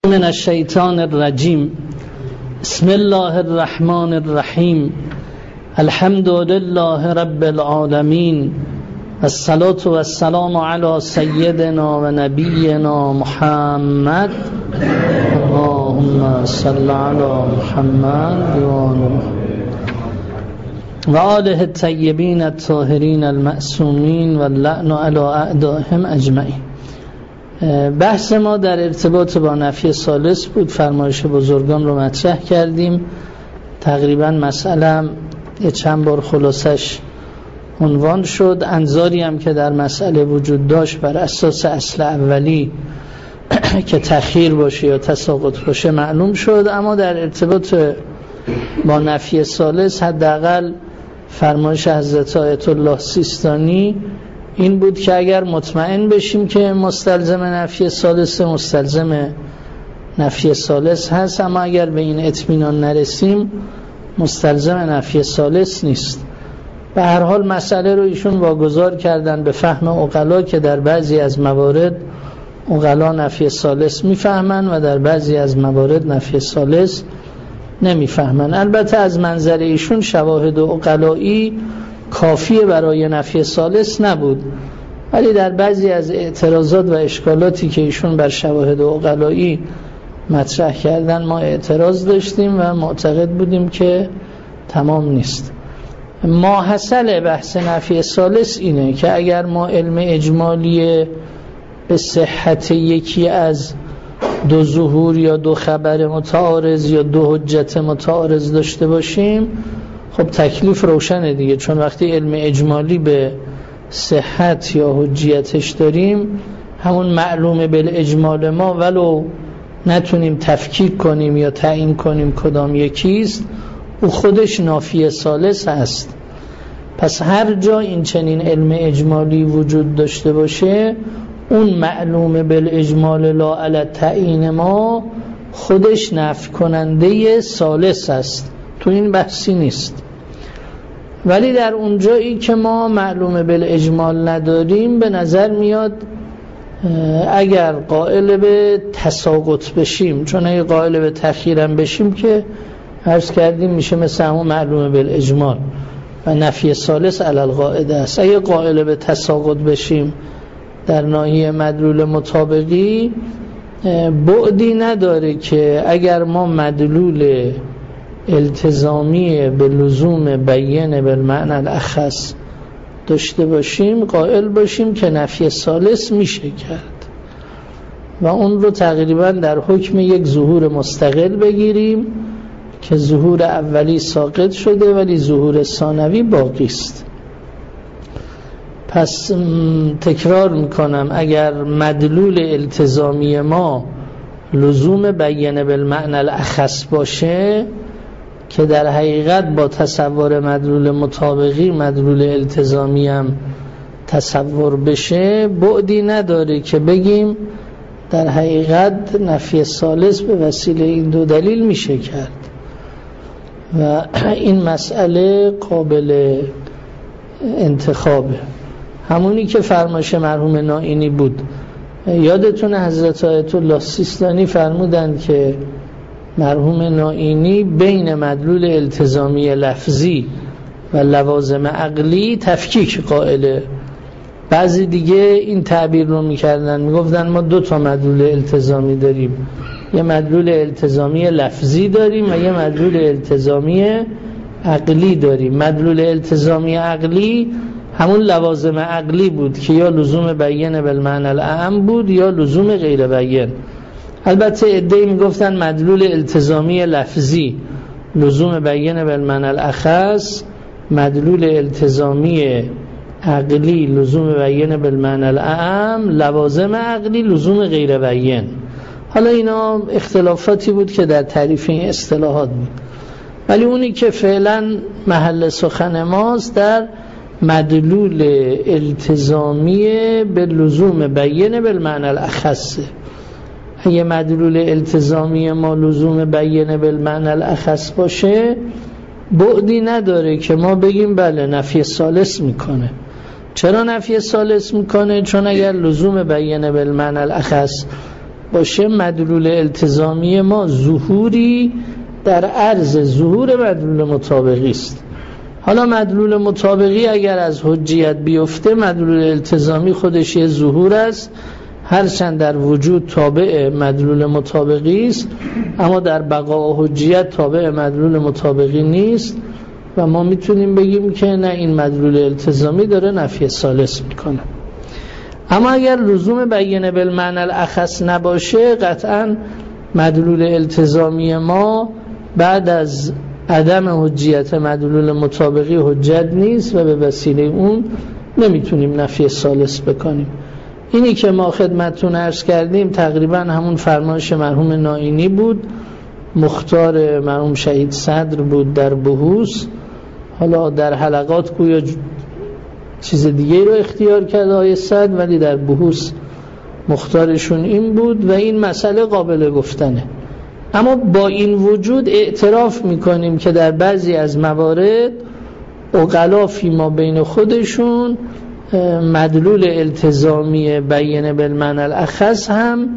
من الشیطان الرجیم. بسم الله الرحمن الرحیم. الحمد لله رب العالمین، الصلاة والسلام علی سیدنا و نبینا محمد. اللهم صل علی محمد و آله الطیبین الطاهرین المعصومین و اللعن علی اعدائهم اجمعین. بحث ما در ارتباط با نفی ثالث بود. فرمایش بزرگان رو مطرح کردیم. تقریبا مسئله چند بار خلاصش عنوان شد. انظاری هم که در مسئله وجود داشت بر اساس اصل اولی که تأخیر باشه یا تساقط باشه معلوم شد. اما در ارتباط با نفی ثالث حداقل فرمایش حضرت آیت الله سیستانی این بود که اگر مطمئن بشیم که مستلزم نفی ثالث، مستلزم نفی ثالث هست، اما اگر به این اطمینان نرسیم مستلزم نفی ثالث نیست. به هر حال مسئله رو ایشون واگذار کردن به فهم عقلا که در بعضی از موارد عقلا نفی ثالث میفهمن و در بعضی از موارد نفی ثالث نمیفهمن. البته از منظر ایشون شواهد عقلایی کافیه برای نفی ثالث نبود، ولی در بعضی از اعتراضات و اشکالاتی که ایشون بر شواهد عقلایی مطرح کردن ما اعتراض داشتیم و معتقد بودیم که تمام نیست. ماحصل بحث نفی ثالث اینه که اگر ما علم اجمالی به صحت یکی از دو ظهور یا دو خبر متعارض یا دو حجت متعارض داشته باشیم، خب تکلیف روشنه دیگه. چون وقتی علم اجمالی به صحت یا حجیتش داریم، همون معلومه بالاجمال ما ولو نتونیم تفکیک کنیم یا تعیین کنیم کدام یکیست، او خودش نافی ثالث هست. پس هر جا این چنین علم اجمالی وجود داشته باشه، اون معلومه بالاجمال لا علی تعیین ما خودش نفی کننده ثالث است. تو این بحثی نیست. ولی در اونجایی که ما معلومه بالاجمال نداریم، به نظر میاد اگر قائل به تساقط بشیم، چون اگه قائل به تأخیرم بشیم که عرض کردیم میشه مثل همون معلومه بالاجمال و نفی ثالث علی القاعده است. اگه قائل به تساقط بشیم در ناحیه مدلول مطابقی، بعدی نداره که اگر ما مدلول التزامی به لزوم بیان بالمعنی الاخص داشته باشیم، قائل باشیم که نفی ثالث میشه کرد و اون رو تقریبا در حکم یک ظهور مستقل بگیریم که ظهور اولی ساقط شده ولی ظهور ثانوی باقی است. پس تکرار میکنم، اگر مدلول التزامی ما لزوم بیان بالمعنی الاخص باشه که در حقیقت با تصور مدلول مطابقی مدلول التزامی هم تصور بشه، بعدی نداره که بگیم در حقیقت نفی ثالث به وسیله این دو دلیل میشه کرد و این مسئله قابل انتخابه. همونی که فرمایش مرحوم نائینی بود. یادتون حضرت آیت الله سیستانی فرمودند که مرحوم نائینی بین مدلول التزامی لفظی و لوازم عقلی تفکیک قائله. بعضی دیگه این تعبیر رو میکردن، میگفتن ما دو تا مدلول التزامی داریم، یه مدلول التزامی لفظی داریم و یه مدلول التزامی عقلی داریم. مدلول التزامی عقلی همون لوازم عقلی بود که یا لزوم بیان بالمعنی الاعم بود یا لزوم غیر بیان. البته عده‌ای میگفتن مدلول التزامی لفظی لزوم بیان بالمعنی الاخص، مدلول التزامی عقلی لزوم بیان بالمعنی الاعم، لوازم عقلی لزوم غیر بیان. حالا اینا اختلافاتی بود که در تعریف این اصطلاحات بود، ولی اونی که فعلا محل سخن ماست در مدلول التزامی به لزوم بیان بالمعنی الاخص. اگه مدلول التزامی ما لزوم بیان بالمعنی الاخص باشه، بعدی نداره که ما بگیم بله نفی ثالث میکنه. چرا نفی ثالث میکنه؟ چون اگر لزوم بیان بالمعنی الاخص باشه مدلول التزامی ما ظهوری در عرض ظهور مدلول مطابقی است. حالا مدلول مطابقی اگر از حجیت بیفته، مدلول التزامی خودش یه ظهور است، هرچند در وجود تابع مدلول مطابقی است، اما در بقا و حجیت تابع مدلول مطابقی نیست و ما میتونیم بگیم که نه، این مدلول التزامی داره نفی ثالث میکنه. اما اگر لزوم بیان بالمعنی الاخص نباشه، قطعا مدلول التزامی ما بعد از عدم حجیت مدلول مطابقی حجت نیست و به وسیله اون نمیتونیم نفی ثالث بکنیم. اینی که ما خدمتتون عرض کردیم تقریبا همون فرمایش مرحوم نائینی بود، مختار مرحوم شهید صدر بود در بحوث. حالا در حلقات گویا چیز دیگه رو اختیار کرد آیه صدر، ولی در بحوث مختارشون این بود و این مسئله قابل گفتنه. اما با این وجود اعتراف میکنیم که در بعضی از موارد عقلا فیما بین خودشون مدلول التزامی بیان بالمعنی الاخص هم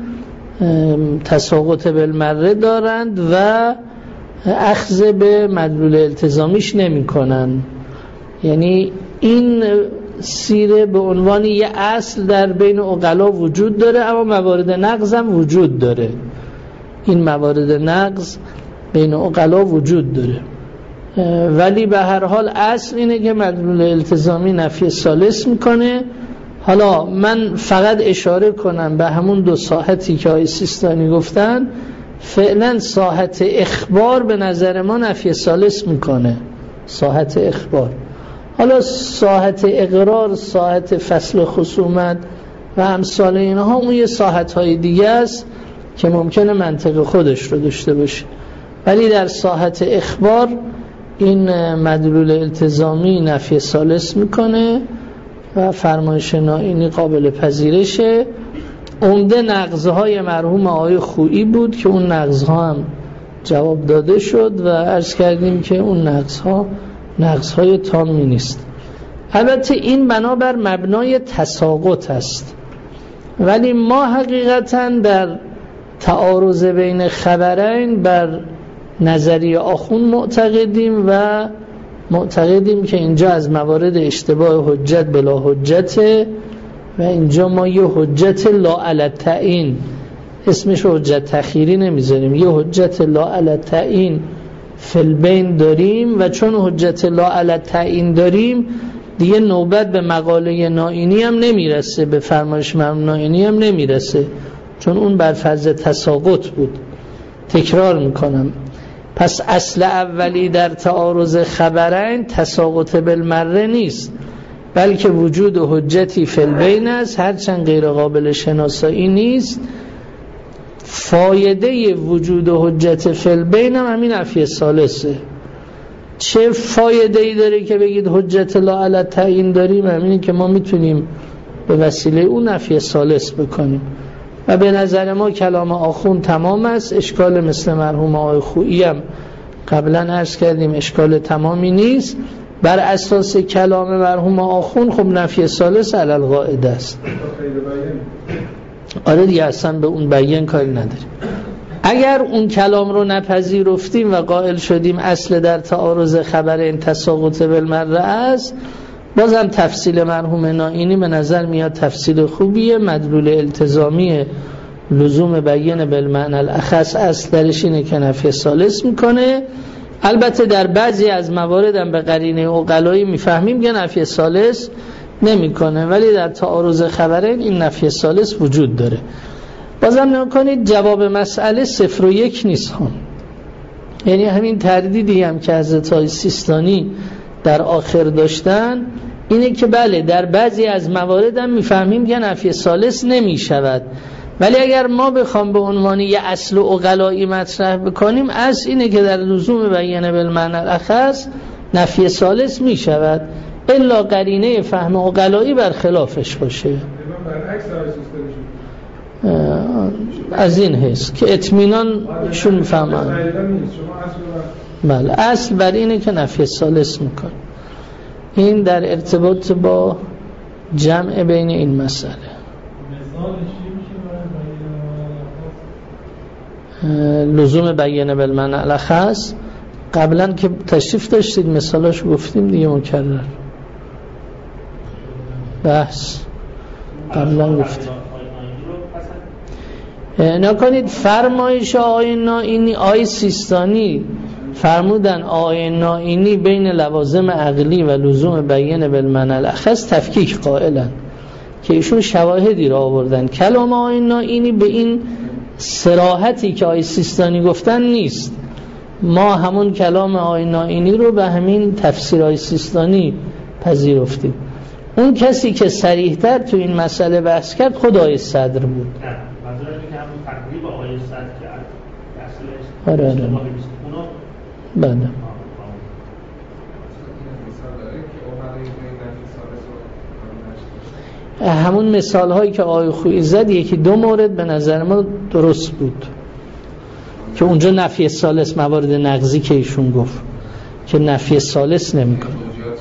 تساقط بالمره دارند و اخذ به مدلول التزامیش نمی کنن. یعنی این سیره به عنوان یه اصل در بین عقلا وجود داره، اما موارد نقض هم وجود داره. این موارد نقض بین عقلا وجود داره، ولی به هر حال اصل اینه که مدلول التزامی نفی ثالث میکنه. حالا من فقط اشاره کنم به همون دو ساحتی که آقای سیستانی گفتن. فعلا ساحت اخبار به نظر ما نفی ثالث میکنه، ساحت اخبار. حالا ساحت اقرار، ساحت فصل خصومت و امثال اینها اون یه ساحت های دیگه است که ممکنه منطق خودش رو داشته باشه، ولی در ساحت اخبار این مدلول التزامی نفی ثالث میکنه و فرمایش نائینی قابل پذیرشه. عمده نقضهای مرحوم آقای خویی بود که اون نقضها هم جواب داده شد و عرض کردیم که اون نقضهای تامی نیست. البته این بنابر مبنای تساقط است، ولی ما حقیقتا در تعارض بین خبرین بر نظریه آخون معتقدیم و معتقدیم که اینجا از موارد اشتباه حجت بلا حجته و اینجا ما یه حجت لا علی التعیین، اسمش حجت تخیری نمیذاریم، یه حجت لا علی التعیین فی البین داریم و چون حجت لا علی التعیین داریم دیگه نوبت به مقاله نائینی هم نمیرسه، به فرمایش مرحوم نائینی هم نمیرسه، چون اون بر فرض تساقط بود. تکرار میکنم، پس اصل اولی در تعارض خبرین تساقط بالمره نیست، بلکه وجود حجتی فی البین است، هرچند غیر قابل شناسایی نیست. فایده وجود حجت فی البین هم همین نفی ثالثه. چه فایده ای داره که بگید حجت لا علی التعیین داریم؟ همینی که ما میتونیم به وسیله اون نفی ثالث بکنیم و به نظر ما کلام آخون تمام است. اشکال مثل مرحوم آقای خویی هم قبلا عرض کردیم اشکال تمامی نیست. بر اساس کلام مرحوم آخون خب نفی ثالث علی القاعده است. آره دیگه، اصلا به اون بیان کاری نداریم. اگر اون کلام رو نپذیرفتیم و قائل شدیم اصل در تعارض خبر این تساقط بالمره است، بازم تفصیل مرحوم نائینی به نظر میاد تفصیل خوبیه. مدلول التزامی لزوم بیان بالمعنی الاخص اصل درش اینه که نفی ثالث میکنه. البته در بعضی از موارد هم به قرینه عقلایی میفهمیم که نفی ثالث نمیکنه، ولی در تعارض خبرین این نفی ثالث وجود داره. بازم نگاه کنید جواب مسئله 0 و 1 نیست هم. یعنی همین تردیدی هم که حضرت آقای سیستانی در آخر داشتن اینه که بله در بعضی از موارد هم میفهمیم که نفی ثالث نمی شود، ولی اگر ما بخوام به عنوان یه اصل عقلایی مطرح بکنیم، اصل اینه که در لزوم بیان بالمعنی الاخص نفی ثالث می شود الا قرینه فهم عقلایی بر خلافش باشه. از این حیث که اطمینان شون میفهمن. بله اصل بر اینه که نفی ثالث میکن. این در ارتباط با جمع بین این مسئله. لزوم بیان بالمعنی الاخص قبلا که تشریف داشتید مثالاش گفتیم دیگه، مکرر بحث قبلا گفتیم. نکنید فرمایش آقای نائینی، آقای سیستانی فرمودن آقای نائینی بین لوازم عقلی و لزوم بیان بالمعنی الاخص تفکیک قائلن که ایشون شواهدی را آوردن. کلام آقای نائینی به این صراحتی که آقای سیستانی گفتن نیست. ما همون کلام آقای نائینی رو به همین تفسیر آقای سیستانی پذیرفتیم. اون کسی که صریح‌تر تو این مسئله بحث کرد خود آقای صدر بود. نه، منظورم اینه که همون تقریب آقای صدر که اصلش آره اونو بله. همون مثال هایی که آقای خویی زد یکی دو مورد به نظر ما درست بود که اونجا نفی ثالث موارد نقضی که ایشون گفت که نفی ثالث نمیکنه.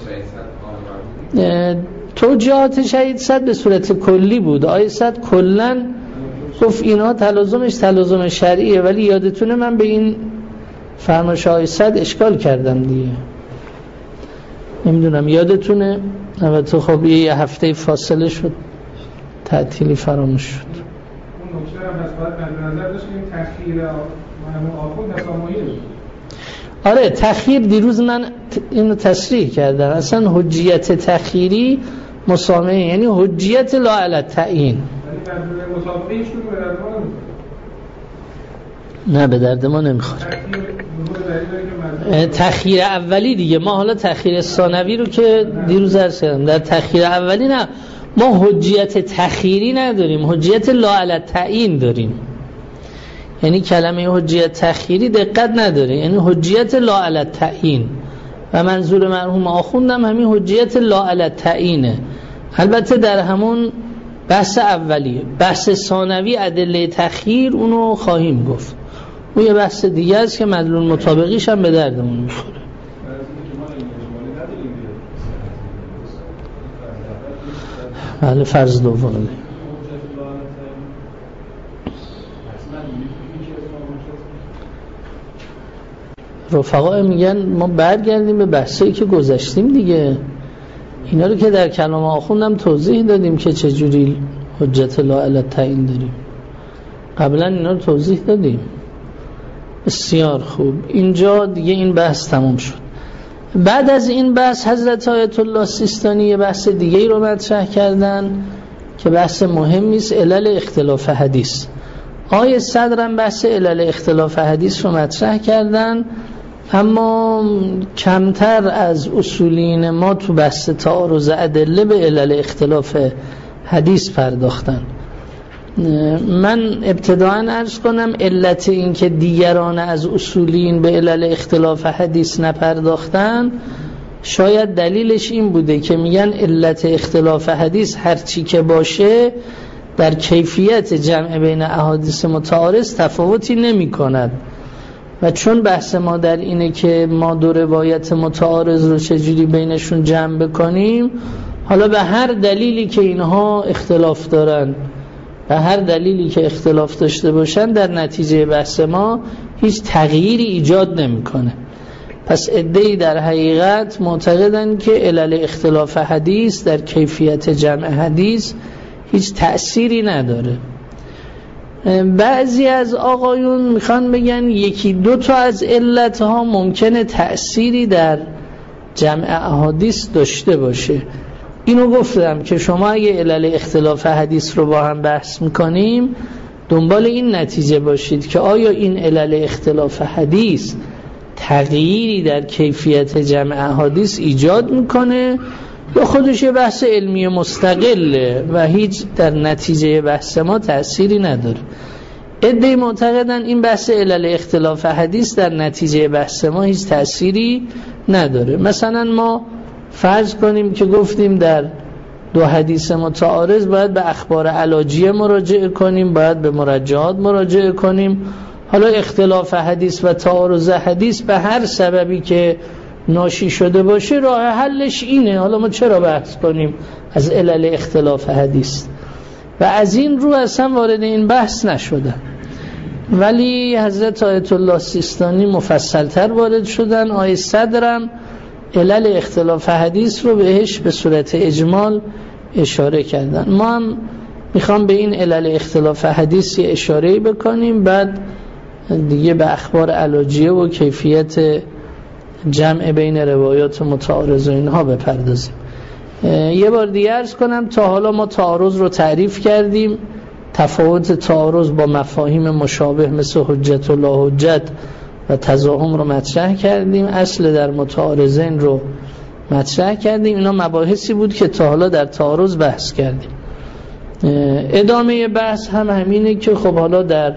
توجیهات شهید صد به صورت کلی بود. آقای صد کلن گفت اینها تلازمش تلازم شرعیه، ولی یادتونه من به این فرمایش آقای صد اشکال کردم دیگه، نمیدونم یادتونه؟ البته خب یه هفته فاصله شد، تعطیلی فراموش شد. اون نکته هم از باید نظر داشت که این تأخیر آخوند نسامایی بود. آره تأخیر دیروز من اینو تصریح کردم، اصلا حجیت تأخیری مسامحه، یعنی حجیت لا علی التعیین. ولی در مسابقه هیچ کدوم به درد ما نمیخوره. نه به درد ما نمیخوره. تأخیر اولی دیگه، ما حالا تأخیر ثانوی رو که دیروز عرض کردم، در تأخیر اولی نه ما حجیت تأخیری نداریم، حجیت لا علی التعیین داریم. یعنی کلمه حجیت تأخیری دقت نداره، یعنی حجیت لا علی التعیین و منظور مرحوم آخوندم همین حجیت لا علی التعیینه. البته در همون بحث اولیه. بحث ثانوی ادله تأخیر اونو خواهیم گفت، اون یه بحث دیگه است که مدلول مطابقیش هم به دردمون میخوره. بله فرض دوم. رفقا میگن ما برگردیم به بحثایی که گذاشتیم دیگه، اینا رو که در کلام آخوندم توضیح دادیم که چجوری حجت لا علی التعیین داریم، قبلا اینا رو توضیح دادیم. بسیار خوب، اینجا دیگه این بحث تموم شد. بعد از این بحث حضرت آیت الله سیستانی یه بحث دیگه ای رو مطرح کردن که بحث مهمی است، علل اختلاف حدیث. آیه صدرم بحث علل اختلاف حدیث رو مطرح کردن، اما کمتر از اصولین ما تو بحث تعارض ادله به علل اختلاف حدیث پرداختن. من ابتداءً عرض کنم علت این که دیگران از اصولین به علل اختلاف حدیث نپرداختن شاید دلیلش این بوده که میگن علت اختلاف حدیث هر چی که باشه در کیفیت جمع بین احادیث متعارض تفاوتی نمی کند و چون بحث ما در اینه که ما دو روایت متعارض رو چجوری بینشون جمع بکنیم، حالا به هر دلیلی که اینها اختلاف دارن، به هر دلیلی که اختلاف داشته باشن، در نتیجه بحث ما هیچ تغییری ایجاد نمیکنه. پس عده‌ای در حقیقت معتقدن که علل اختلاف حدیث در کیفیت جمع حدیث هیچ تأثیری نداره. بعضی از آقایون میخوان بگن یکی دو تا از علتها ممکنه تأثیری در جمع احادیث داشته باشه. اینو گفتم که شما اگه علل اختلاف حدیث رو با هم بحث میکنیم دنبال این نتیجه باشید که آیا این علل اختلاف حدیث تغییری در کیفیت جمع احادیث ایجاد میکنه یا خودش یه بحث علمی مستقله و هیچ در نتیجه بحث ما تأثیری نداره. عده‌ای معتقدن این بحث علل اختلاف حدیث در نتیجه بحث ما هیچ تأثیری نداره. مثلا ما فرض کنیم که گفتیم در دو حدیث متعارض باید به اخبار علاجیه مراجعه کنیم، باید به مرجعات مراجعه کنیم. حالا اختلاف حدیث و تعارض حدیث به هر سببی که ناشی شده باشه راه حلش اینه، حالا ما چرا بحث کنیم از علل اختلاف حدیث؟ و از این رو اصلا وارد این بحث نشدن. ولی حضرت آیت الله سیستانی مفصلتر وارد شدن. آیه صدرم علل اختلاف حدیث رو بهش به صورت اجمال اشاره کردن. ما هم میخوام به این علل اختلاف حدیث اشاره بکنیم، بعد دیگه به اخبار علاجیه و کیفیت جمع بین روایات متعارض و اینها بپردازیم. یه بار دیگه عرض کنم تا حالا ما تعارض رو تعریف کردیم، تفاوت تعارض با مفاهیم مشابه مثل حجت و لا حجت و تضاهم رو مطرح کردیم، اصل در متعارضین رو مطرح کردیم. اینا مباحثی بود که تا حالا در تعارض بحث کردیم. ادامه بحث هم همینه که خب حالا در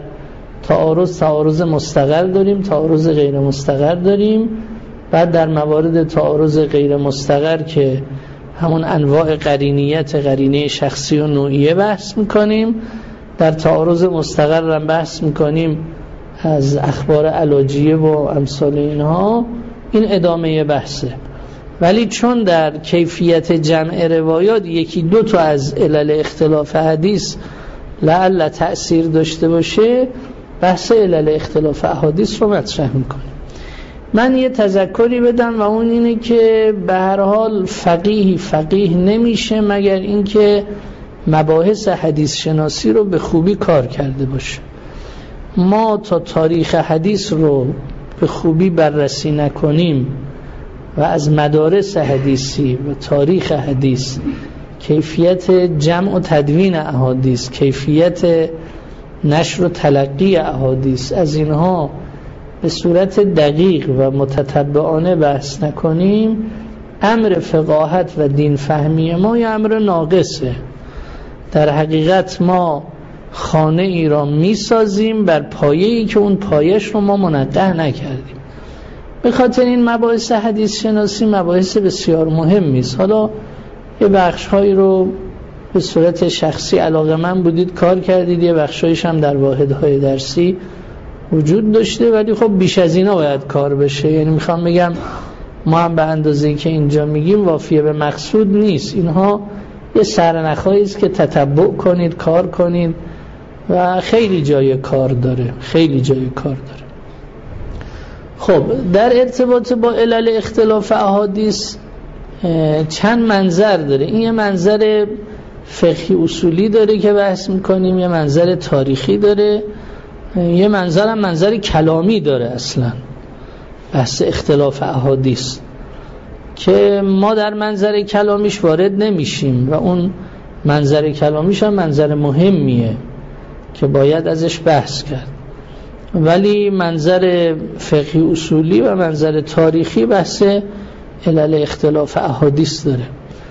تعارض مستقر داریم، تعارض غیر مستقر داریم. بعد در موارد تعارض غیر مستقر که همون انواع قرینیت، قرینه شخصی و نوعیه بحث میکنیم. در تعارض مستقر هم بحث میکنیم از اخبار علاجیه و امثال اینها. این ادامه بحثه. ولی چون در کیفیت جمع روایات یکی دو تا از علل اختلاف حدیث لعل تأثیر داشته باشه، بحث علل اختلاف احادیث رو مطرح میکنیم. من یه تذکری بدم و اون اینه که به هر حال فقیه نمیشه مگر اینکه مباحث حدیث شناسی رو به خوبی کار کرده باشه. ما تا تاریخ حدیث رو به خوبی بررسی نکنیم و از مدارس حدیثی و تاریخ حدیث، کیفیت جمع و تدوین احادیث، کیفیت نشر و تلقی احادیث، از اینها به صورت دقیق و متتبعانه بحث نکنیم، امر فقاهت و دین فهمی ما یه امر ناقصه. در حقیقت ما خانه ای را می سازیم بر پایه‌ای که اون پایش رو ما منقح نکردیم. به خاطر این مباحث حدیث شناسی مباحث بسیار مهمی است. حالا یه بخش‌هایی رو به صورت شخصی علاقه‌مند بودید کار کردید، یه بخشایش هم در واحدهای درسی وجود داشته، ولی خب بیش از اینا باید کار بشه. یعنی میخوام بگم ما هم به اندازه‌ای که اینجا میگیم وافیه به مقصود نیست. اینها یه سرنخایی است که تتبع کنید، کار کنید و خیلی جای کار داره، خیلی جای کار داره. خب در ارتباط با علل اختلاف احادیث چند منظر داره. این یه منظر فقهی اصولی داره که بحث میکنیم، یه منظر تاریخی داره، یه منظر هم منظر کلامی داره. اصلا بحث اختلاف احادیث که ما در منظر کلامیش وارد نمیشیم و اون منظر کلامیش هم منظر مهمیه که باید ازش بحث کرد، ولی منظر فقهی اصولی و منظر تاریخی بحث علل اختلاف احادیث داره.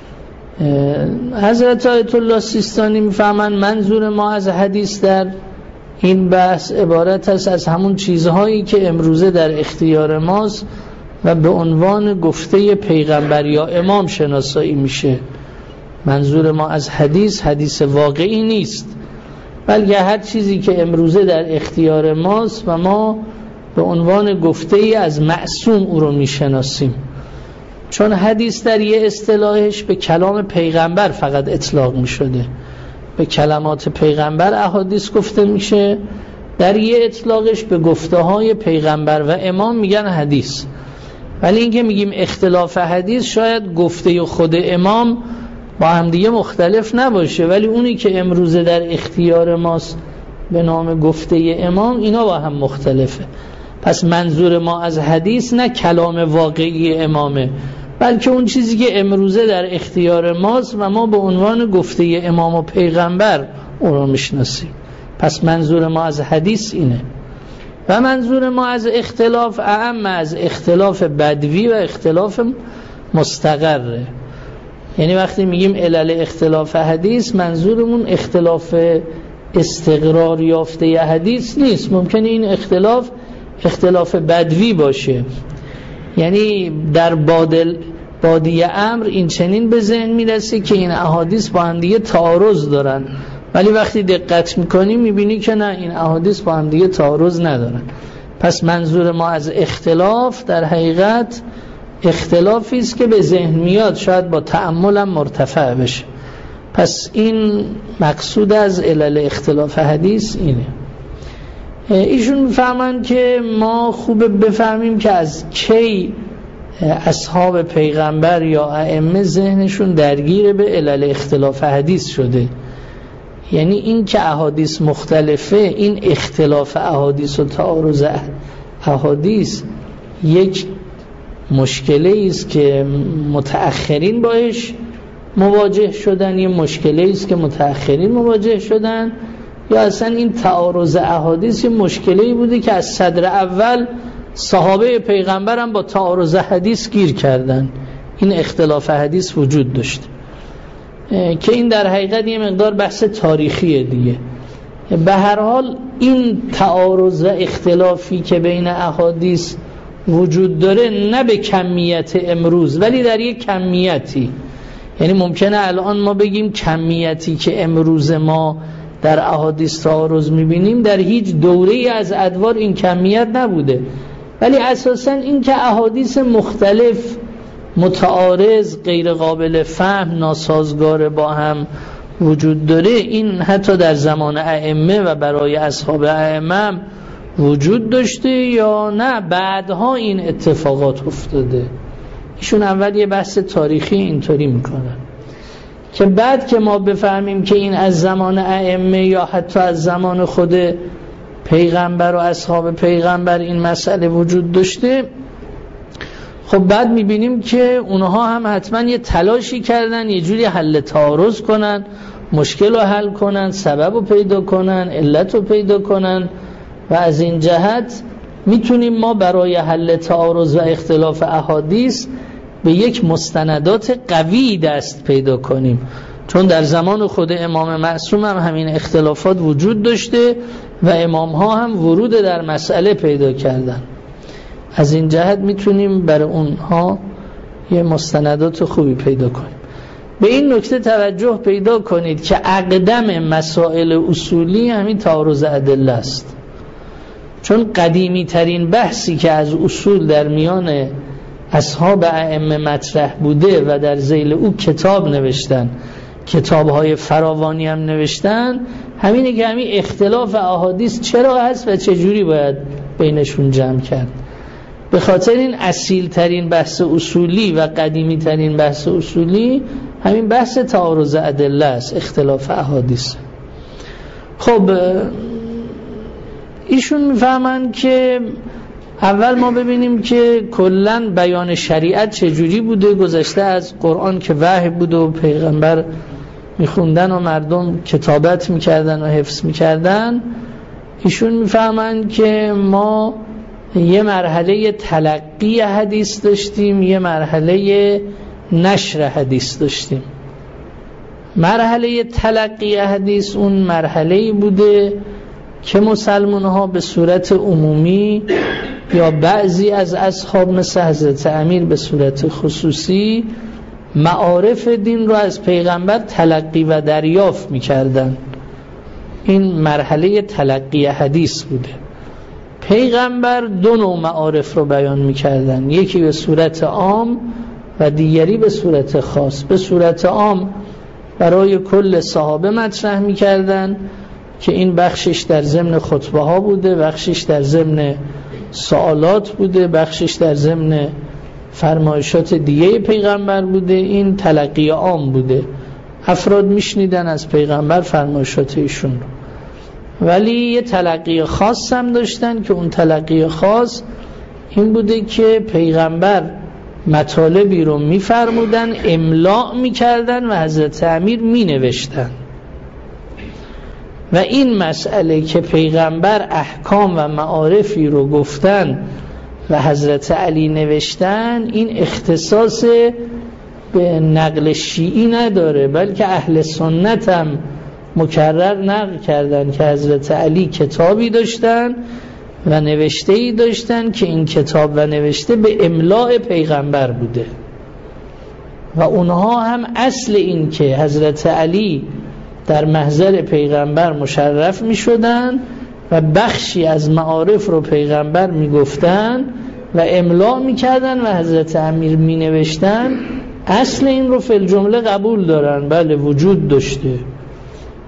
حضرت آیت الله سیستانی میفهمن منظور ما از حدیث در این بحث عبارت است از همون چیزهایی که امروزه در اختیار ماست و به عنوان گفته پیغمبر یا امام شناسایی میشه. منظور ما از حدیث واقعی نیست، بلکه هر چیزی که امروزه در اختیار ماست و ما به عنوان گفته ای از معصوم او رو میشناسیم. چون حدیث در یه اصطلاحش به کلام پیغمبر فقط اطلاق میشده، به کلمات پیغمبر احادیث گفته میشه، در یه اطلاقش به گفته های پیغمبر و امام میگن حدیث. ولی اینکه میگیم اختلاف حدیث شاید گفته خود امام با هم دیگه مختلف نباشه، ولی اونی که امروزه در اختیار ماست به نام گفته امام اینا با هم مختلفه. پس منظور ما از حدیث نه کلام واقعی امامه، بلکه اون چیزی که امروزه در اختیار ماست و ما به عنوان گفته امام و پیغمبر اون رو میشناسیم. پس منظور ما از حدیث اینه. و منظور ما از اختلاف اعم از اختلاف بدوی و اختلاف مستقره. یعنی وقتی میگیم علل اختلاف حدیث منظورمون اختلاف استقرار یافته حدیث نیست. ممکنه این اختلاف بدوی باشه، یعنی در بادی امر این چنین به ذهن میرسه که این احادیث با هم دیگه تعارض دارن، ولی وقتی دقت میکنی میبینی که نه، این احادیث با هم دیگه تعارض ندارن. پس منظور ما از اختلاف در حقیقت اختلافی است که به ذهن میاد، شاید با تأمل هم مرتفع بشه. پس این مقصود از علل اختلاف حدیث اینه. ایشون میفهمن که ما خوبه بفهمیم که از کی اصحاب پیغمبر یا ائمه ذهنشون درگیر به علل اختلاف حدیث شده. یعنی این که احادیث مختلفه، این اختلاف احادیث و تعارض احادیث یک مشکلی است که متأخرین باش مواجه شدن، یه مشکلی است که متأخرین مواجه شدن، یا اصلا این تعارض احادیث یه مشکلی بوده که از صدر اول صحابه پیغمبر هم با تعارض حدیث گیر کردن. این اختلاف حدیث وجود داشت که این در حقیقت یه مقدار بحث تاریخیه دیگه. به هر حال این تعارض و اختلافی که بین احادیث وجود داره نه به کمیت امروز ولی در یک کمیتی، یعنی ممکنه الان ما بگیم کمیتی که امروز ما در احادیث تعارض میبینیم در هیچ دوره‌ای از ادوار این کمیت نبوده، ولی اساساً این که احادیث مختلف متعارض، غیر قابل فهم، ناسازگار با هم وجود داره، این حتی در زمان ائمه و برای اصحاب ائمه وجود داشته یا نه بعدها این اتفاقات افتاده. ایشون اول یه بحث تاریخی اینطوری میکنن که بعد که ما بفهمیم که این از زمان ائمه یا حتی از زمان خود پیغمبر و اصحاب پیغمبر این مسئله وجود داشته، خب بعد میبینیم که اونها هم حتما یه تلاشی کردن یه جوری حل تعارض کنن، مشکل رو حل کنن، سبب رو پیدا کنن، علت رو پیدا کنن، و از این جهت میتونیم ما برای حل تعارض و اختلاف احادیث به یک مستندات قوی دست پیدا کنیم، چون در زمان خود امام معصوم هم همین اختلافات وجود داشته و امام ها هم ورود در مسئله پیدا کردن. از این جهت میتونیم برای اونها یه مستندات خوبی پیدا کنیم. به این نکته توجه پیدا کنید که اقدم مسائل اصولی همین تعارض ادله است، چون قدیمی ترین بحثی که از اصول در میان اصحاب ائمه مطرح بوده و در ذیل او کتاب نوشتن، کتاب‌های فراوانی هم نوشتن، همینه که همین اختلاف احادیث چرا هست و چجوری باید بینشون جمع کرد. به خاطر این اصیل ترین بحث اصولی و قدیمی ترین بحث اصولی همین بحث تعارض ادله است، اختلاف احادیث. خب ایشون میفهمن که اول ما ببینیم که کلن بیان شریعت چجوری بوده، گذشته از قرآن که وحی بود و پیغمبر میخوندن و مردم کتابت میکردن و حفظ میکردن. ایشون میفهمن که ما یه مرحله تلقی حدیث داشتیم، یه مرحله نشر حدیث داشتیم. مرحله تلقی حدیث اون مرحله‌ای بوده که مسلمان ها به صورت عمومی یا بعضی از اصحاب مثل حضرت امیر به صورت خصوصی معارف دین رو از پیغمبر تلقی و دریافت می‌کردن. این مرحله تلقی حدیث بوده. پیغمبر دو نوع معارف رو بیان می‌کردن، یکی به صورت عام و دیگری به صورت خاص. به صورت عام برای کل صحابه مطرح می‌کردن که این بخشش در ضمن خطبه ها بوده، بخشش در ضمن سوالات بوده، بخشش در ضمن فرمایشات دیگه پیغمبر بوده. این تلقی عام بوده، افراد میشنیدن از پیغمبر فرمایشات ایشون رو. ولی یه تلقی خاص هم داشتن که اون تلقی خاص این بوده که پیغمبر مطالبی رو میفرمودن، املاء میکردن و حضرت امیر مینوشتن. و این مسئله که پیغمبر احکام و معارفی رو گفتن و حضرت علی نوشتن، این اختصاص به نقل شیعی نداره، بلکه اهل سنت هم مکرر نقل کردن که حضرت علی کتابی داشتن و نوشته‌ای داشتن که این کتاب و نوشته به املاء پیغمبر بوده. و اونها هم اصل این که حضرت علی در محضر پیغمبر مشرف می شدن و بخشی از معارف رو پیغمبر می گفتن و املاء می کردن و حضرت امیر می نوشتن، اصل این رو فی الجمله قبول دارن. بله وجود داشته.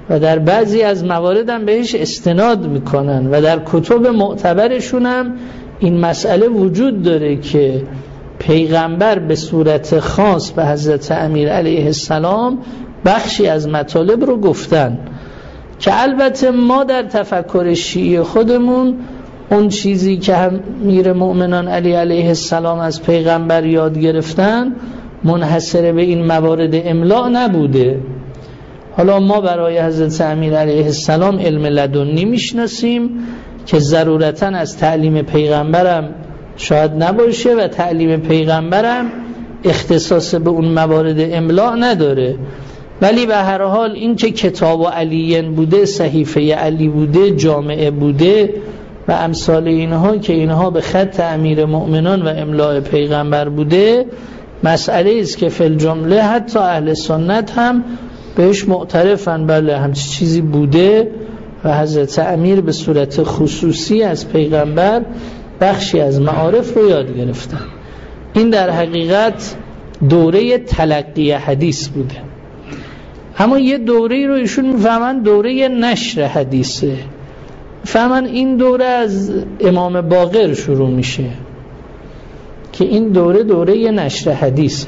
و در بعضی از موارد هم بهش استناد میکنن و در کتب معتبرشون هم این مسئله وجود داره که پیغمبر به صورت خاص به حضرت امیر علیه السلام بخشی از مطالب رو گفتن که البته ما در تفکر شیعی خودمون اون چیزی که امیر مؤمنان علی علیه السلام از پیغمبر یاد گرفتن منحصر به این موارد املاء نبوده. حالا ما برای حضرت امیر علیه السلام علم لدنی میشناسیم که ضرورتاً از تعلیم پیغمبرم شاید نباشه و تعلیم پیغمبرم اختصاص به اون موارد املاء نداره، ولی به هر حال این که کتاب و علیین بوده، صحیفه علی بوده، جامعه بوده و امثال اینها که اینها به خط امیر مؤمنان و املاء پیغمبر بوده مسئله است که فی الجمله حتی اهل سنت هم بهش معترفن. بله همچی چیزی بوده و حضرت امیر به صورت خصوصی از پیغمبر بخشی از معارف رو یاد گرفتن. این در حقیقت دوره تلقی حدیث بوده. اما یه دوره رو ایشون میفهمن دوره نشر حدیثه. فهمن این دوره از امام باقر شروع میشه که این دوره نشر حدیثه،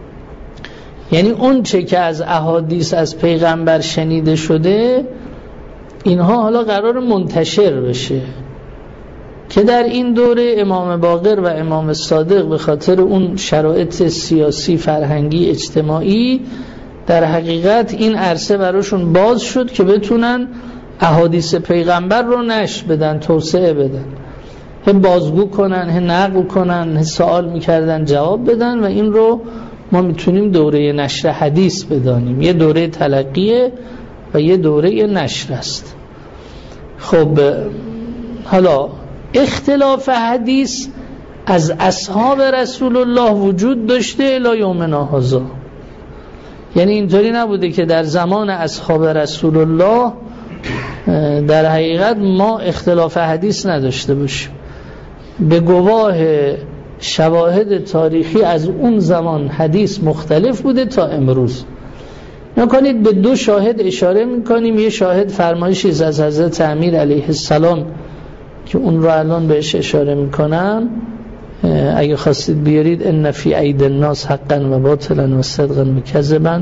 یعنی اون چه که از احادیث از پیغمبر شنیده شده اینها حالا قرار منتشر بشه که در این دوره امام باقر و امام صادق به خاطر اون شرایط سیاسی، فرهنگی، اجتماعی در حقیقت این عرصه براشون باز شد که بتونن احادیث پیغمبر رو نشر بدن، توسعه بدن، هم بازگو کنن، هم نقل کنن، هم سوال میکردن جواب بدن و این رو ما میتونیم دوره نشر حدیث بدانیم. یه دوره تلقیه و یه دوره نشر است. خب حالا اختلاف حدیث از اصحاب رسول الله وجود داشته الی یومنا هذا، یعنی اینطوری نبوده که در زمان اصحاب رسول الله در حقیقت ما اختلاف حدیث نداشته باشیم. به گواه شواهد تاریخی از اون زمان حدیث مختلف بوده تا امروز. نکنید به دو شاهد اشاره میکنیم. یه شاهد فرمایشی از حضرت امیر علیه السلام که اون رو الان بهش اشاره میکنم، اگه خواستید بیارید: ان فی اید الناس حقا و باطلا و صدقا و کذبا.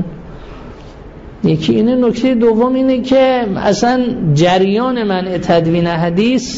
یکی اینه. نکته دوم اینه که اصلا جریان منع تدوین حدیث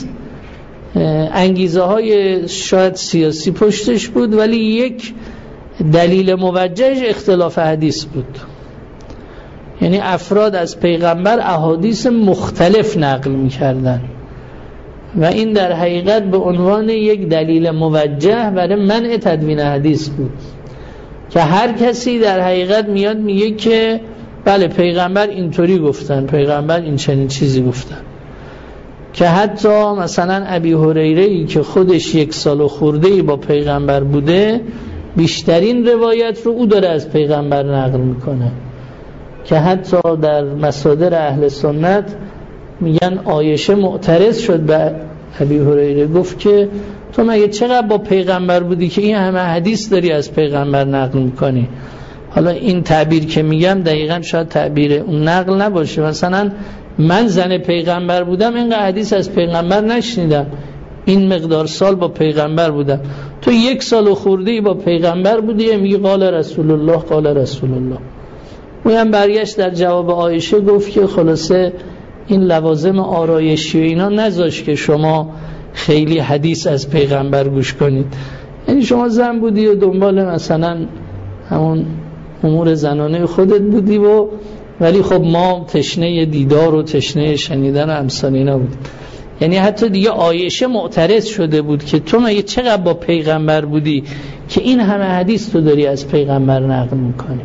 انگیزه های شاید سیاسی پشتش بود، ولی یک دلیل موجهش اختلاف حدیث بود. یعنی افراد از پیغمبر احادیث مختلف نقل می‌کردن و این در حقیقت به عنوان یک دلیل موجه برای منع تدوین حدیث بود که هر کسی در حقیقت میاد میگه که بله پیغمبر اینطوری گفتن، پیغمبر این چنین چیزی گفتن، که حتی مثلا ابی هریره‌ای که خودش 1 سال و خورده‌ای با پیغمبر بوده بیشترین روایت رو او داره از پیغمبر نقل میکنه، که حتی در مصادر اهل سنت میگن عایشه معترض شد به ابی هریره، گفت که تو مگه چقدر با پیغمبر بودی که این همه حدیث داری از پیغمبر نقل میکنی؟ حالا این تعبیر که میگم دقیقاً شاید تعبیر اون نقل نباشه. مثلا من زن پیغمبر بودم اینقدر حدیث از پیغمبر نشنیدم، این مقدار سال با پیغمبر بودم. تو 1 سال و خورده‌ای با پیغمبر بودی میگی قال رسول الله قال رسول الله. اون برگشت در جواب عایشه گفت که خلاصه این لوازم آرایشی و اینا نذاش که شما خیلی حدیث از پیغمبر گوش کنید. یعنی شما زن بودی و دنبال مثلا همون امور زنانه خودت بودی ولی خب ما تشنه دیدار و تشنه شنیدن و امثال اینا بود. یعنی حتی دیگه عایشه معترض شده بود که تو مگه چقدر با پیغمبر بودی که این همه حدیث تو داری از پیغمبر نقل میکنی؟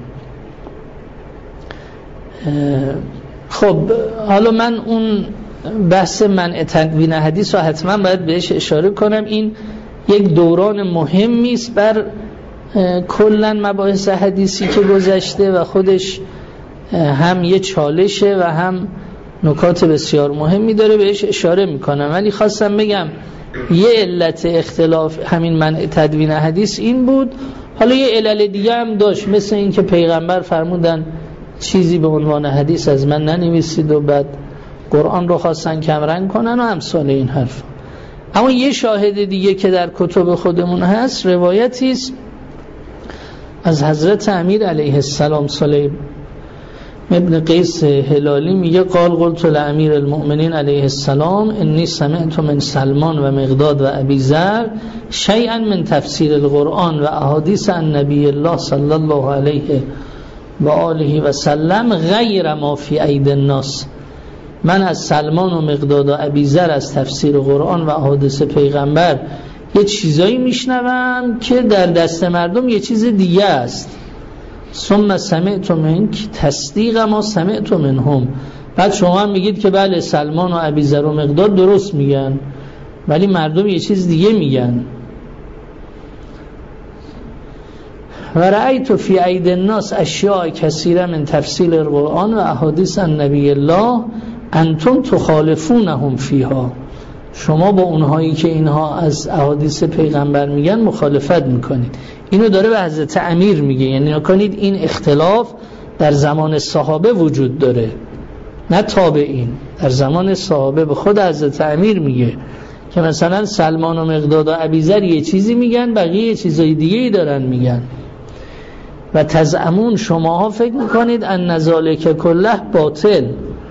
خب حالا من اون بحث منع تدوین حدیث رو حتما باید بهش اشاره کنم. این یک دوران مهمی است بر کلن مباحث حدیثی که گذشته و خودش هم یه چالشه و هم نکات بسیار مهمی داره، بهش اشاره میکنم. ولی خواستم بگم یه علت اختلاف همین منع تدوین حدیث این بود. حالا یه علل دیگه هم داشت، مثل این که پیغمبر فرمودن چیزی به عنوان حدیث از من ننویسید و بعد قرآن رو خواستن کمرنگ کنن و امثال این حرف. اما یه شاهد دیگه که در کتب خودمون هست، روایتی است از حضرت امیر علیه السلام. سلیم ابن قیس هلالی میگه قال قلت لامیر المؤمنین علیه السلام انی سمعت من سلمان و مقداد و ابی ذر شیئا من تفسیر القرآن و احادیث عن نبی الله صلی الله علیه و آله و سلم غیر ما فی اید الناس. من از سلمان و مقداد و ابی ذر از تفسیر قرآن و احادیث پیغمبر یه چیزایی میشنوم که در دست مردم یه چیز دیگه است. ثم سمعت منک تصدیق ما سمعت منهم. بعد شما هم میگید که بله سلمان و ابی ذر و مقداد درست میگن، ولی مردم یه چیز دیگه میگن. و رأیت فی اید الناس اشیاء کثیره من تفسیر القرآن و احادیث النبی الله انتم تخالفونهم فیها. شما با اونهایی که اینها از احادیث پیغمبر میگن مخالفت میکنید. اینو داره به حضرت امیر میگه، یعنی نکنید این اختلاف در زمان صحابه وجود داره، نه تابعین. در زمان صحابه به خود حضرت امیر میگه که مثلا سلمان و مقداد و ابی ذر یه چیزی میگن، بقیه یه چیزای دیگه ای دارن میگن. و تزعمون شماها فکر میکنید ان ذالک کله باطل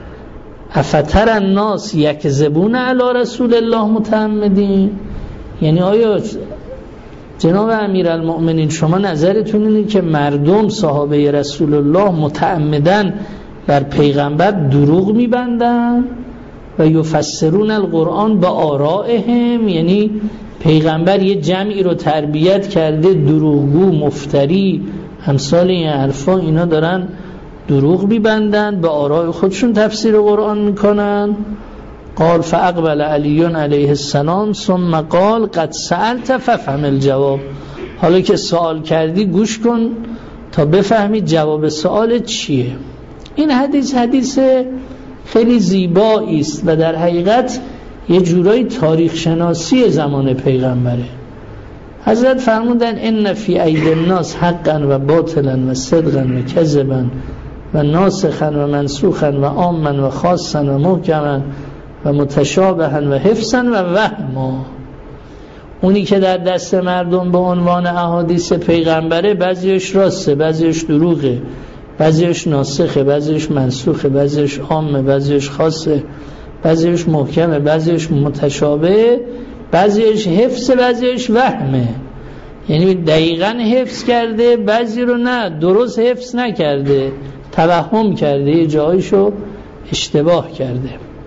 افتر الناس یکذبون علی رسول الله متعمدین. یعنی آیا جناب امیرالمؤمنین شما نظرتون اینه که مردم صحابه رسول الله متعمدن بر پیغمبر دروغ میبندن و یفسرون القرآن با آرائهم؟ یعنی پیغمبر یه جمعی رو تربیت کرده دروغگو، مفتری، امثال این حرفا، اینا دارن دروغ میبندن، به آراء خودشون تفسیر قرآن میکنن. قال فاقبل علی علیه السلام ثم قال قد سألت ففهم الجواب. حالا که سوال کردی گوش کن تا بفهمی جواب سوال چیه. این حدیث خیلی زیبایی است و در حقیقت یه جورایی تاریخ شناسی زمان پیغمبره. حضرت فرمودن ان فی اید الناس حقا و باطلا و صدقا و کذبا و ناسخا و منسوخا و عاما و خاصا و محکما و متشابها و حفظا و وهما. اونی که در دست مردم به عنوان احادیث پیغمبره بعضیش راسته، بعضیش دروغه، بعضیش ناسخه، بعضیش منسوخه، بعضیش عامه، بعضیش خاصه، بعضیش محکمه، بعضیش متشابه، بعضیش حفظ، بعضیش وهمه. یعنی دقیقاً حفظ کرده، بعضی رو نه درست حفظ نکرده، توهم کرده، یه جایشو اشتباه کرده.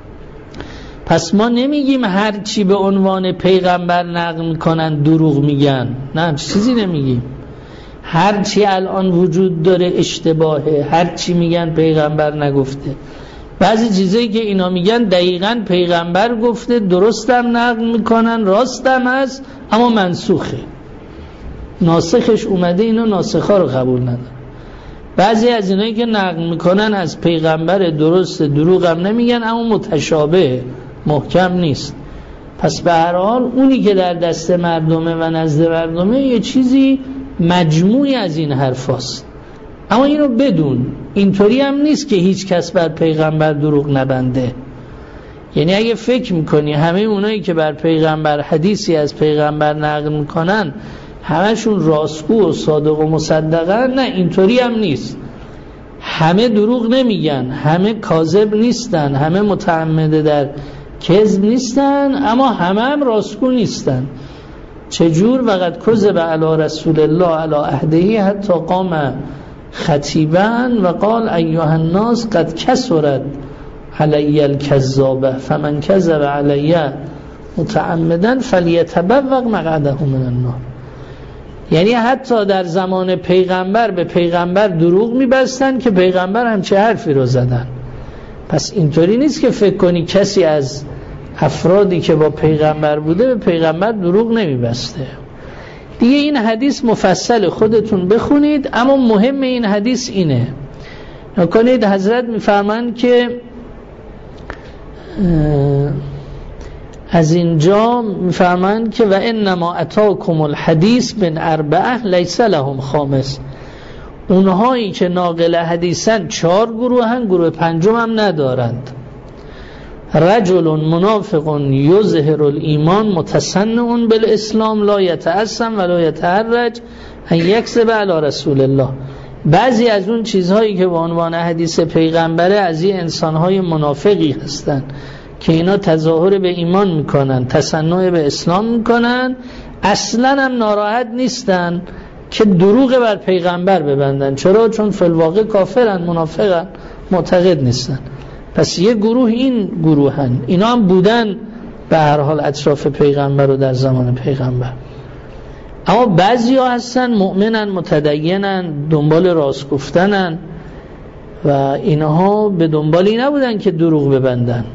پس ما نمیگیم هر چی به عنوان پیغمبر نقل میکنن دروغ میگن، نه چیزی نمیگیم. هر چی الان وجود داره اشتباهه، هر چی میگن پیغمبر نگفته. بعضی چیزایی که اینا میگن دقیقاً پیغمبر گفته، درستم نقل میکنن، راستم هست، اما منسوخه، ناسخش اومده، اینا ناسخا رو قبول ندارن. بعضی از اینایی که نقل میکنن از پیغمبر درست، دروغ هم نمیگن، اما متشابه، محکم نیست. پس به هر حال اونی که در دست مردمه و نزد مردمه یه چیزی مجموعی از این حرفاست. اما اینو بدون، اینطوری هم نیست که هیچ کس بر پیغمبر دروغ نبنده. یعنی اگه فکر میکنی همه اونایی که بر پیغمبر حدیثی از پیغمبر نقل میکنن همشون راستگو و صادق و مصدقن، نه اینطوری هم نیست. همه دروغ نمیگن، همه کاذب نیستن، همه متعمد در کذب نیستن، اما همه هم راستگو نیستن. چجور؟ وقد کذب علی رسول الله علی عهده حتی قام خطیبا و قال ایها الناس قد کثرت علی الکذابه فمن کذب علی متعمدا فلیتبوأ مقعده من النار. یعنی حتی در زمان پیغمبر به پیغمبر دروغ میبستن که پیغمبر هم چه حرفی رو زدن. پس اینطوری نیست که فکر کنی کسی از افرادی که با پیغمبر بوده به پیغمبر دروغ نمیبسته. دیگه این حدیث مفصل، خودتون بخونید. اما مهم این حدیث اینه، نکنید حضرت میفرمایند که از اینجا میفرمایند که و انما اتاکم الحدیث من اربعه لیس لهم خامس. اونهایی که ناقل حدیثن 4 گروهن، گروه پنجم هم ندارند. رجل منافق یظهر الایمان متصنع بالاسلام لا یتعصم ولا یتحرج ان یکذب علی رسول الله. بعضی از اون چیزهایی که به عنوان حدیث پیغمبره از این انسانهای منافقی هستن که اینا تظاهر به ایمان میکنن، تصنع به اسلام میکنن، اصلا هم ناراحت نیستن که دروغ بر پیغمبر ببندن. چرا؟ چون فی الواقع کافرن، منافقن، معتقد نیستن. پس یه گروه این گروهن، اینا هم بودن به هر حال اطراف پیغمبر و در زمان پیغمبر. اما بعضی ها هستن مؤمنن، متدینن، دنبال راست گفتنن و اینها به دنبالی نبودن که دروغ ببندن.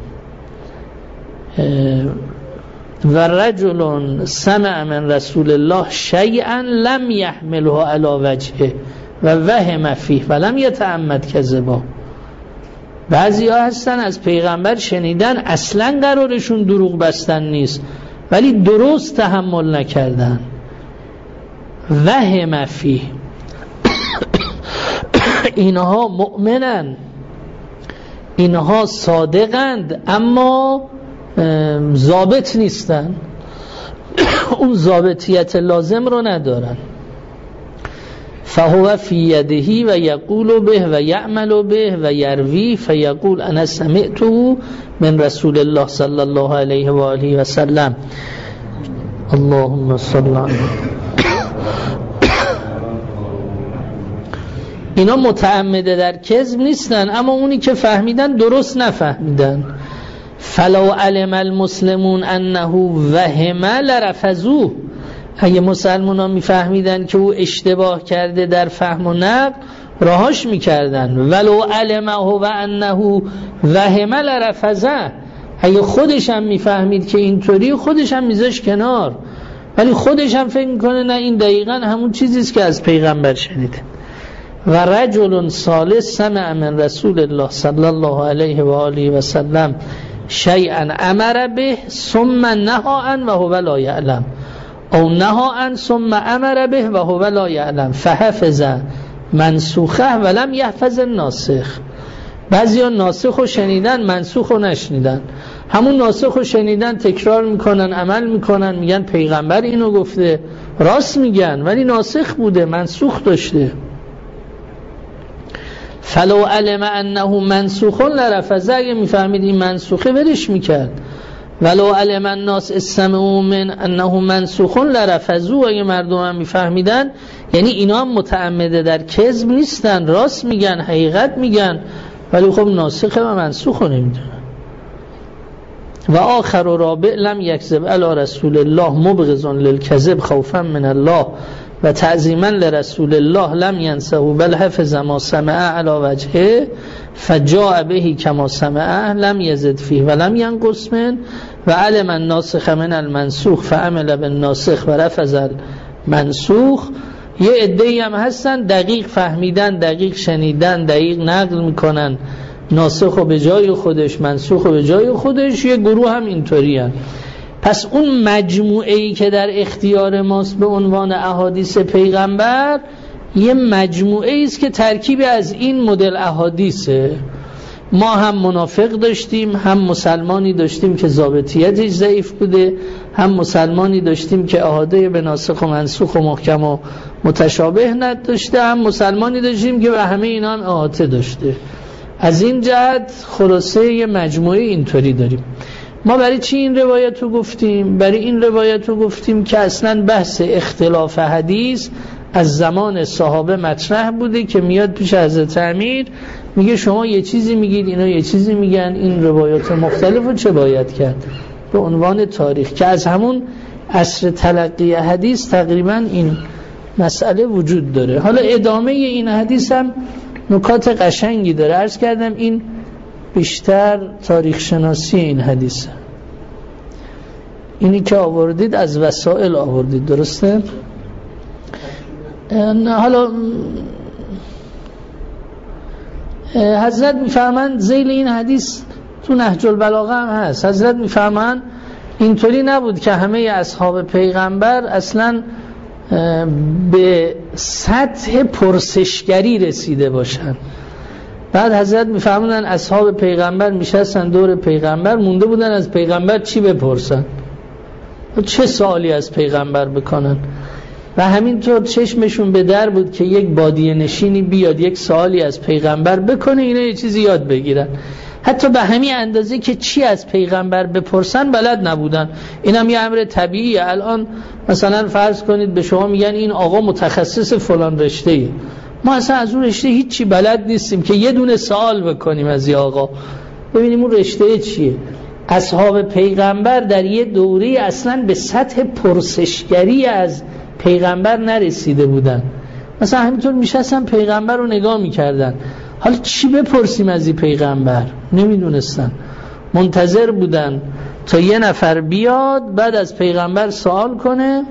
و رجل سمع من رسول الله شیئا لم یحمله علی وجهه و وهم فیه و لم یتعمد کذبا. بعضی ها هستن از پیغمبر شنیدن، اصلا قرارشون دروغ بستن نیست ولی درست تحمل نکردن. وهم فیه اینها مؤمنن، اینها صادقند اما ضابط نیستن، اون ضابطیت لازم رو ندارن. فهو فی یده و یقول به و یعمل به و یروی فیقول انا سمعته من رسول الله صلی الله علیه و آله و سلم. اللهم صل علی. اینا متعمده در کذب نیستن اما اونی که فهمیدن درست نفهمیدن. فلو علم المسلمون انه وهم لرفضوه. اگه مسلمان ها میفهمیدن که او اشتباه کرده در فهم و نقل، راهاش میکردن. ولو علمه و انه وهم لرفضه. اگه خودش هم میفهمید که اینطوری، خودش هم میذاش کنار، ولی خودش هم فکر میکنه نه این دقیقاً همون چیزیست که از پیغمبر شنیده. و رجل ثالث سمع من رسول الله صلی الله علیه و آله و سلم شیئا امر به ثم نهى عنه و هو لا یعلم او نهى عنه ثم امر به و هو لا یعلم فحفظ منسوخه ولم یحفظ الناسخ. بعضیا ناسخ رو شنیدن، منسوخ رو نشنیدن. همون ناسخ رو شنیدن، تکرار میکنن، عمل میکنن، میگن پیغمبر اینو گفته، راست میگن، ولی ناسخ بوده، منسوخ داشته. فلو علم انه منسوخ لرفض. اگه میفهمید این منسوخه ولش میکرد. ولو علم الناس استمعوا من انه منسوخ لرفضوا. اگه مردم هم میفهمیدن، یعنی اینا هم متعمده در کذب نیستن، راست میگن، حقیقت میگن، ولی خب ناسخه و منسوخ رو نمیدونن. و آخر و رابع لم یکذب علی رسول الله مبغض للکذب خوفا من الله و تعظیما لرسول الله لم ینسه بل حفظ ما سمع علی وجهه فجاء به کما سمع لم یزد فیه و لم ینقص من و علم الناسخ من المنسوخ فعمل بالناسخ و رفض المنسوخ. یه عده‌ای هم هستن دقیق فهمیدن، دقیق شنیدن، دقیق نقل میکنن، ناسخ و به جای خودش، منسوخ و به جای خودش. یه گروه هم اینطوری هست. پس اون مجموعه‌ای که در اختیار ماست به عنوان احادیث پیغمبر، یه مجموعه‌ای است که ترکیب از این مدل احادیثه. ما هم منافق داشتیم، هم مسلمانی داشتیم که ضابطیتش ضعیف بوده، هم مسلمانی داشتیم که احاده به ناسخ و منسوخ و محکم و متشابه نداشته، هم مسلمانی داشتیم که به همه اینا هم احاطه داشته. از این جهت خلاصه یه مجموعه اینطوری داریم. ما برای چی این روایت رو گفتیم؟ برای این روایت رو گفتیم که اصلا بحث اختلاف حدیث از زمان صحابه مطرح بوده که میاد پیش حضرت امیر میگه شما یه چیزی میگید، اینا یه چیزی میگن، این روایات مختلف رو چه باید کرد؟ به عنوان تاریخ که از همون عصر تلقی حدیث تقریبا این مسئله وجود داره. حالا ادامه این حدیث هم نکات قشنگی داره. عرض کردم این بیشتر تاریخ شناسی این حدیثه. اینی که آوردید از وسائل آوردید، درسته؟ حالا حضرت میفرمند ذیل این حدیث تو نهج البلاغه هم هست. حضرت میفرمند اینطوری نبود که همه اصحاب پیغمبر اصلا به سطح پرسشگری رسیده باشن. بعد حضرت میفهمونن اصحاب پیغمبر میشستن دور پیغمبر، مونده بودن از پیغمبر چی بپرسن، چه سوالی از پیغمبر بکنن، و همینطور چشمشون به در بود که یک بادیه نشینی بیاد یک سوالی از پیغمبر بکنه، اینا یه چیزی یاد بگیرن. حتی به همین اندازه که چی از پیغمبر بپرسن بلد نبودن. اینم یه امر طبیعیه. الان مثلا فرض کنید به شما میگن این آقا متخصص فلان رشته‌ای، ما اصلا از اون رشته هیچی بلد نیستیم که یه دونه سوال بکنیم از یه آقا ببینیم اون رشته چیه. اصحاب پیغمبر در یه دوره اصلا به سطح پرسشگری از پیغمبر نرسیده بودن. مثلا همینطور میشستن پیغمبر رو نگاه میکردن، حالا چی بپرسیم از این پیغمبر نمیدونستن، منتظر بودن تا یه نفر بیاد بعد از پیغمبر سوال کنه.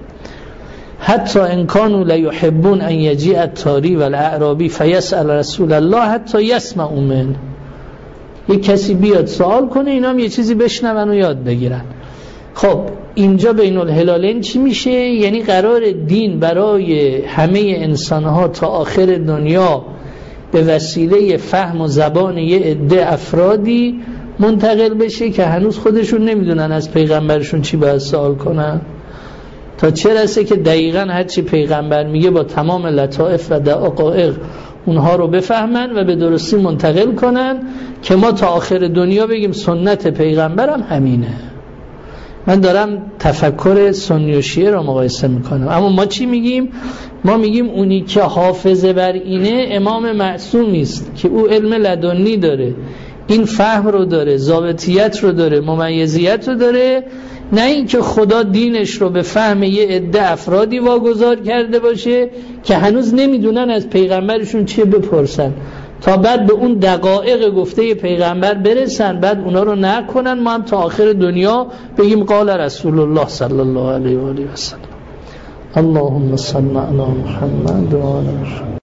حتی ان کانوا لیحبون ان یجیء التاری والاعرابی فیسأل رسول الله حتی یسمعوا منه. یک کسی بیاد سوال کنه اینا هم یه چیزی بشنون و یاد بگیرن. خب اینجا بین الهلالین چی میشه؟ یعنی قرار دین برای همه انسانها تا آخر دنیا به وسیله فهم و زبان یه عده افرادی منتقل بشه که هنوز خودشون نمیدونن از پیغمبرشون چی باید سوال کنن، تا چه رسه که دقیقاً هرچی پیغمبر میگه با تمام لطائف و دقایق اونها رو بفهمن و به درستی منتقل کنن که ما تا آخر دنیا بگیم سنت پیغمبرم همینه. من دارم تفکر سنی و شیعه رو مقایسه میکنم. اما ما چی میگیم؟ ما میگیم اونی که حافظه بر اینه امام معصومی است که او علم لدنی داره، این فهم رو داره، ضابطیت رو داره، ممیزیت رو داره، نه این که خدا دینش رو به فهم یه عده افرادی واگذار کرده باشه که هنوز نمیدونن از پیغمبرشون چیه بپرسن تا بعد به اون دقایق گفته پیغمبر برسن، بعد اونا رو نکنن، ما هم تا آخر دنیا بگیم قال رسول الله صلی الله علیه و آله و سلم. اللهم صل علی محمد و آل محمد.